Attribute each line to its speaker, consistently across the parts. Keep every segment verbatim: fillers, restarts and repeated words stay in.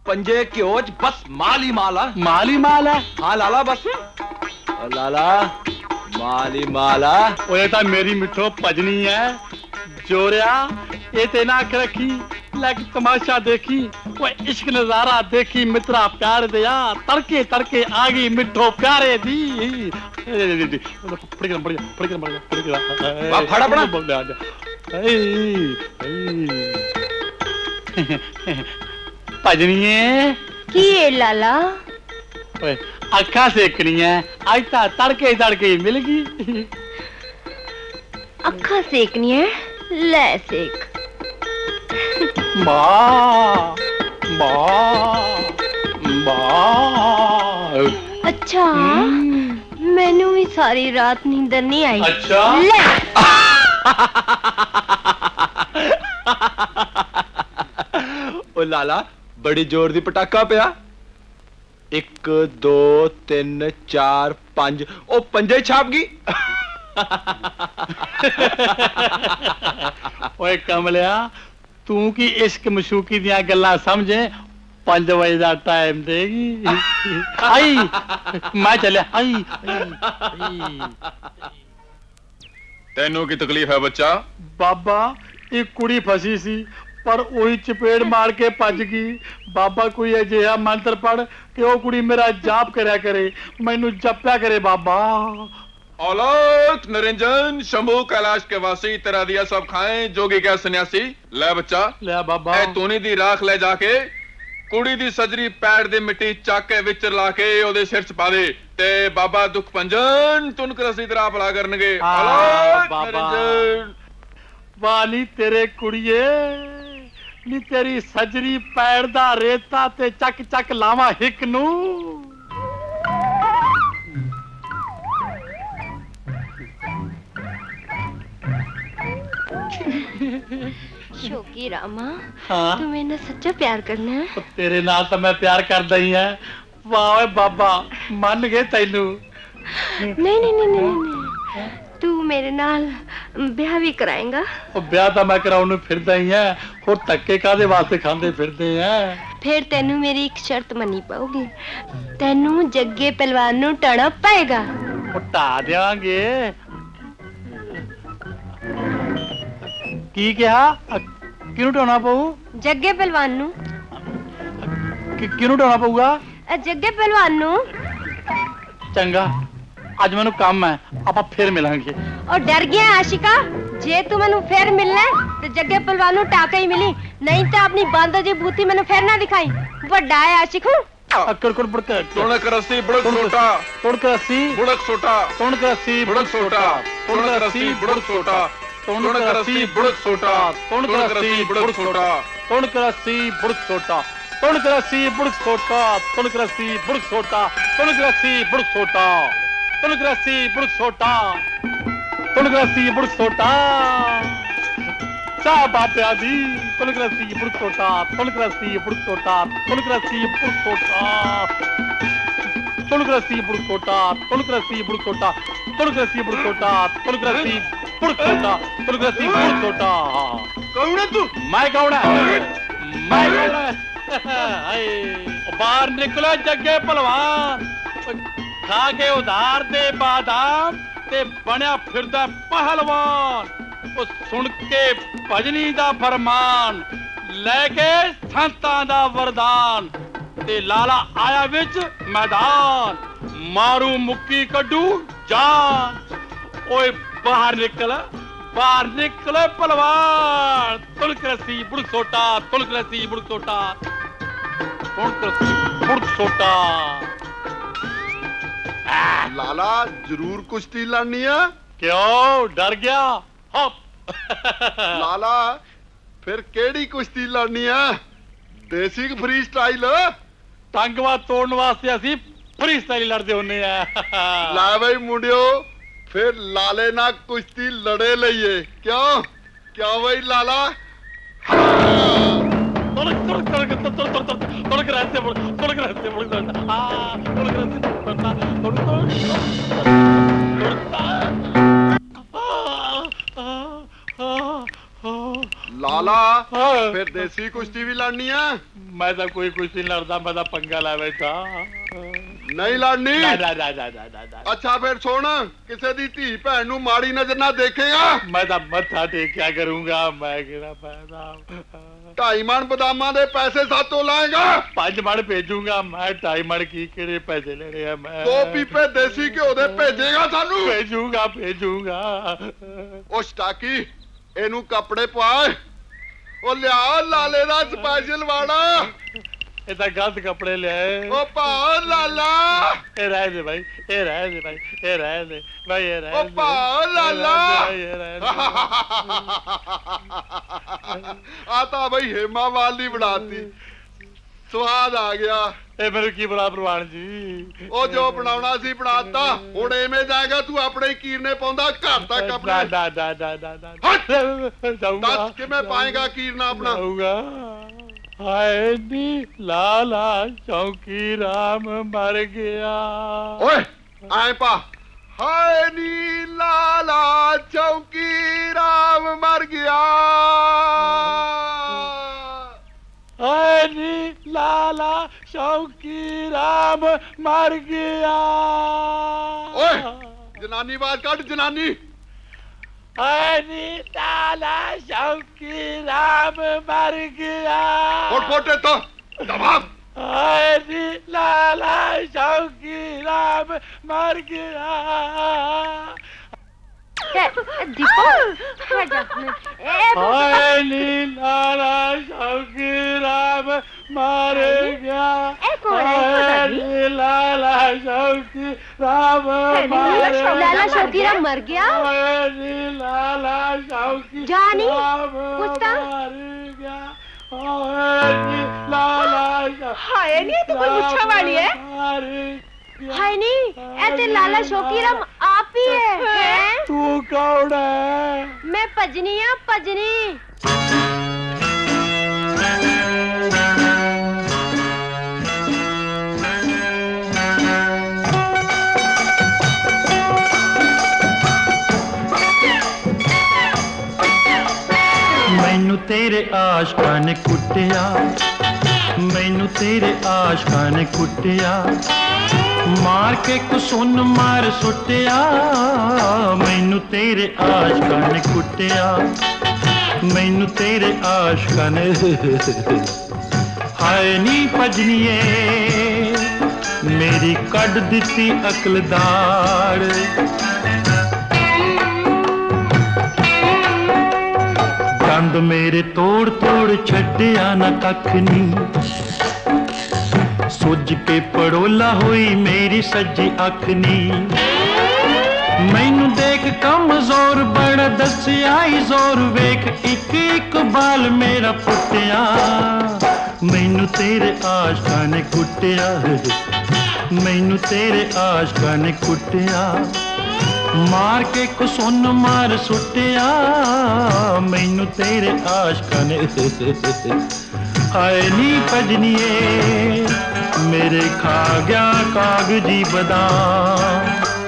Speaker 1: पंजे घ्यो च बस माल ही माल है।
Speaker 2: माल ही माल है।
Speaker 1: हाँ लाला बस ओ लाला माल ही माल है।
Speaker 2: ओ ये तो मेरी मिठो भजनी है जोरिया ये ते ना अख रखी लग तमाशा देखी वो इश्क नजारा देखी मित्रा प्यार दिया तड़के तड़के आ गई मिठो प्यारे दी पड़ गया पड़ गया पड़ गया पड़ गया पड़ गया
Speaker 1: वाह फड़ा पड़ा
Speaker 2: बोल दे आ भजनीए
Speaker 3: की है लाला
Speaker 2: ओए अखा सेकनी है आज ता तड़के तड़के मिल गई
Speaker 3: अखा सेकनी है ले सेक
Speaker 2: माँ माँ माँ
Speaker 3: अच्छा मैनू भी सारी रात नींदर नहीं आई।
Speaker 2: अच्छा
Speaker 3: ले
Speaker 1: ओ लाला बड़ी जोर दी पटाका पिया। एक दो तीन चार पांच ओ पंजे छाप गई।
Speaker 2: ओए कमलिया तू की इश्क मशूकी दियां गल्लां समझे पांच बजे दा टाइम देगी आई मैं चलिया आई
Speaker 4: तेनों की तकलीफ है बच्चा?
Speaker 2: बाबा एक कुड़ी फसी सी पर वही चपेड़ मार के भज गई। बाबा कोई अजिहा मंत्र पढ़ कि वो कुड़ी मेरा जाप करया करे मैनू जपया करे बाबा।
Speaker 4: औलाद निरंजन शंभू कैलाश के वासी तेरा दिया सब खाएं जोगी क्या सन्यासी। ले बच्चा
Speaker 2: ले बाबा
Speaker 4: ए तूनी दी राख ले जाके कुड़ी दी सजरी पैर दी मिट्टी चक के विच ला के ओदे सिर च पा दे ते बाबा दुख पंजन तुन करसी तेरा भला करनगे। औलाद निरंजन
Speaker 2: वाह नी तेरे कुड़िए नी तेरी सजरी पैर दा रेता ते चक चक लावा हिक नू।
Speaker 3: शोकी रामा
Speaker 2: हाँ?
Speaker 3: तू मेरे सच्चा प्यार करना है?
Speaker 2: तो तेरे नाल तो मैं प्यार करदा ही है। वाह ओए बाबा मन गए तैनू।
Speaker 3: नहीं नहीं नहीं नहीं नहीं तू मेरे नाल ब्याह भी कराएगा?
Speaker 2: ओ ब्याह तो मैं कराउण नूं फिरदा ही है होर धक्के कादे वास्ते खांदे फिरदे हैं।
Speaker 3: फिर तेनू मेरी एक शर्त मनी पाओगी तेनू जग्गे पहलवान नूं टाणा पएगा।
Speaker 2: उठा देंगे की कहा किनू ढाना पऊ?
Speaker 3: जग्गे पहलवान नूं।
Speaker 2: किनू ढाना पऊगा?
Speaker 3: जग्गे पहलवान नूं।
Speaker 2: चंगा अज मैनू काम है आप फिर मिलांगे।
Speaker 3: और डर गया आशिका जे तू मैनू फिर मिलना तो जग्गे पहलवान नूं टाका ही मिली नहीं तो अपनी बांदर जी भूती मैनू फिर ना दिखाई। बड़ा है आशिक हूं
Speaker 2: अक्कड़ कुड़ बुड़क
Speaker 4: तुणक रस्सी बुड़क सोटा
Speaker 2: तुणक रस्सी
Speaker 4: बुड़क सोटा
Speaker 2: तुणक रस्सी
Speaker 4: बुड़क सोटा तुणक रस्सी बुड़क सोटा तुणक रस्सी बुड़क सोटा तुणक रस्सी बुड़क सोटा
Speaker 2: तुणक रस्सी बुड़क सोटा तुणक रस्सी बुड़क सोटा तुणक रस्सी बुड़क सोटा तुणक रस्सी बुड़क सोटा तुणक रस्सी बुड़क सोटा तुणक रस्सी बुड़क सोटा चा बाप्या दी तुणक रस्सी बुड़क सोटा तुणक रस्सी बुड़क सोटा तुणक रस्सी बुड़क सोटा तुणक रस्सी बुड़क सोटा तुणक रस्सी बुड़क सोटा तुणक रस्सी बुड़क सोटा तुणक रस्सी बुड़क सोटा तुणक रस्सी बुड़क सोटा।
Speaker 4: कौन है तू?
Speaker 2: मैं कौन है? मैं कौन है? बाहर निकलो जग्गे पहलवान खा के उधार दे बादाम ते बनया फिरदा पहलवान। ओ सुन के भजनी दा फरमान लेके संतां दा वरदान ते लाला आया विच मैदान मारू मुक्की कड्डू जान। ओए बाहर निकल बाहर निकल पहलवान तुणक रस्सी बुड़क सोटा तुणक रस्सी बुड़क सोटा तुणक रस्सी बुड़क सोटा।
Speaker 5: लाला जरूर कुश्ती लड़नी है।
Speaker 2: क्यों डर गया? हप
Speaker 5: लाला फिर केड़ी कुश्ती लड़नी है? देसी फ्री स्टाइल?
Speaker 2: टंगवा तोड़न वास्ते असी फ्री स्टाइल लड़दे होने हैं।
Speaker 5: ला भाई मुंडियो फिर लाले ना कुश्ती लड़े लइए क्यों क्यों भाई लाला?
Speaker 2: तुड़क तुड़क तुड़क तुड़क तुड़क तुड़क रहते तुड़क रहते तुड़क हाँ तुड़क रहते तुड़क तुड़क
Speaker 5: लाला फिर देसी कुश्ती भी लड़नी है?
Speaker 2: मैं तो कोई कुश्ती नहीं लड़ता, मैं तो पंगा ला बैठा।
Speaker 5: नहीं लड़नी?
Speaker 2: ना, ना, ना, ना, ना, ना, ना।
Speaker 5: अच्छा फिर सुन, किसी दी धी भैन नूं माड़ी नजर ना देखेगा।
Speaker 2: मैं तो मत्था टेक क्या करूंगा, मैं गिरा पैदा।
Speaker 5: ढाई मन बदामां दे पैसे सातों लाएगा?
Speaker 2: पांच मण भेजूंगा मैं, ढाई मण की केड़े पैसे लेने हैं मैं?
Speaker 5: दो पीपे देसी घ्यो दे भेजेगा सानू?
Speaker 2: भेजूंगा भेजूंगा।
Speaker 5: ओ स्टाकी, एनू कपड़े पाए, ओ लिया लाले दा स्पेशल वाड़ा।
Speaker 2: ये तो गलत कपड़े ले आए।
Speaker 5: ओ भा लाला,
Speaker 2: ए रह दे भाई, ए रह दे भाई, ए रह दे भाई, ए रह
Speaker 5: ओ
Speaker 2: दे।
Speaker 5: भा लाला।
Speaker 2: ए रह दे।
Speaker 5: आता भाई हेमा वाली बनाती, स्वाद आ गया।
Speaker 2: ए मेरे की बड़ा प्रवान जी।
Speaker 5: ओ जो बनावना सी बनाता, हुण एवें जाएगा तू अपने ही कीरने पाउंदा घर तक
Speaker 2: ना
Speaker 5: अपने।
Speaker 2: ना ना ना ना ना।
Speaker 5: हट!
Speaker 2: जाऊंगा।
Speaker 5: दस किवें पाएगा कीरना अपना?
Speaker 2: जाऊंगा। हाय नी लाला चौकी राम मर गया।
Speaker 5: ओए आए पा, हाय नी लाला चौकी राम मर गया।
Speaker 2: हाय नी लाला चौकी राम मर गया।
Speaker 5: ओए जनानी आवाज काट, जनानी।
Speaker 2: हाय नी लाला चौकी राम मर गया।
Speaker 5: फोट फोटे तो दबाव।
Speaker 2: हाय नी लाला चौकी राम मर गया।
Speaker 3: दीपू हट जा। ए
Speaker 2: हाय नी लाला चौकी राम मर गया।
Speaker 3: ए कौन है?
Speaker 2: हाय नी लाला चौकी राम मर गया।
Speaker 3: लाला शौकीराम मर गया?
Speaker 2: हाय नी लाला चौकी
Speaker 3: जानी
Speaker 2: राम
Speaker 3: पूछता?
Speaker 2: मर गया। हाय नी लाला
Speaker 3: हाय नी, ये तो कोई मुच्छा वाली है।
Speaker 2: मर गया।
Speaker 3: हाय नी, ए ते लाला शौकीराम आप ही है, हैं?
Speaker 2: तू कौन है?
Speaker 3: मैं पजनी हां, पजनी।
Speaker 6: मैनू तेरे आशकां ने कुट्टिया, मैनू तेरे आशकां ने कुट्टिया, मार के कुसुन मार सुट्टिया। मैनू तेरे आशकां ने कुट्टिया, मैनू तेरे आशकां ने। हाय नी भजनिए मेरी कड दित्ती अकल दाड़। दंद मेरे तोड़ तोड़ छड्डिया ना कख नी, सुज के पड़ोला हुई मेरी सज्जी अख नी। मैनू देख कमजोर बड़ा दसिया जोर, वेख एक एक बाल मेरा पुट्टिया। मैनू तेरे आशकां ने कुट्टिया, मैनू तेरे आशकां ने कुट्टिया, मार के कुसुन मार सुट्टिया। मैनू तेरे आशकां ने। हाय नी भजनिए मेरे खा गया कागजी बादाम।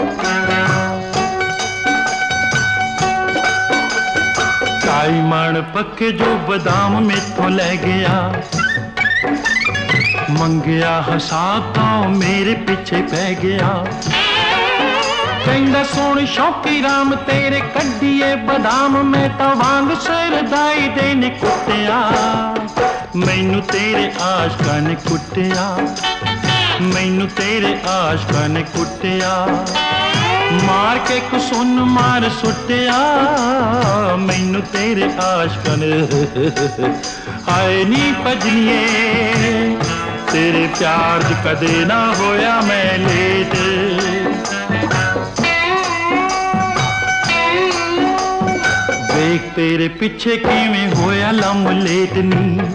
Speaker 6: ढाई मण पक्के जो बादाम मेथों ले गया, मंगया हिसाब तो मेरे पीछे पै गया। कहंदा सोण शौकी राम तेरे कड्डिए बादाम, मैं तो वांग सिर दाई दे ने कुट्टिया। मैनू तेरे आशकां ने कुट्टिया, मैनू तेरे आशकां ने कुट्टिया, मार के कुसुन मार सुट्टिया। मैनू तेरे आशकां ने। हाय नी भजनिए तेरे प्यार च कदे ना होया मैं लेट। देख तेरे पिछे किवें होया लम लेट नी,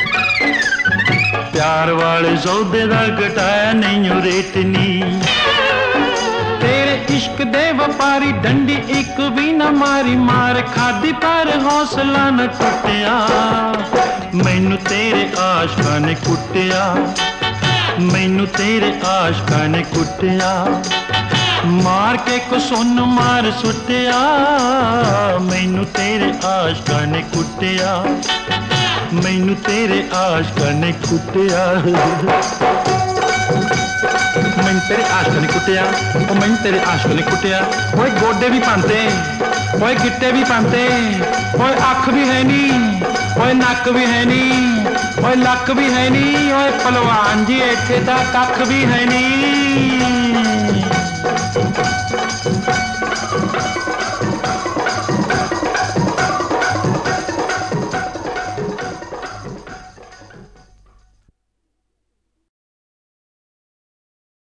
Speaker 6: प्यार वाले सौदे दा घटाया नहीं रेट नी। तेरे इश्क दे व्यापारी डंडी एक भी न मारी, मार खादी पर हौसला न टुटिया। मैनू तेरे आशकां ने कुट्टिया, मैनू तेरे आशकां ने कुट्टिया, मार के कुसुन मार सुट्टिया। मैनू तेरे आशकां ने कुट्टिया, मैनू तेरे आशकां ने कुटिया मैनू तेरे आशकां ने कुटिया ओ मैनू तेरे आशकां ने कुटिया ओए गोडे भी पांदे ओए गिट्टे भी पांदे ओए अख भी है नी ओए नक भी है नी ओए लक भी है नी ओए पहलवान जी इत्थे तां कख भी है नी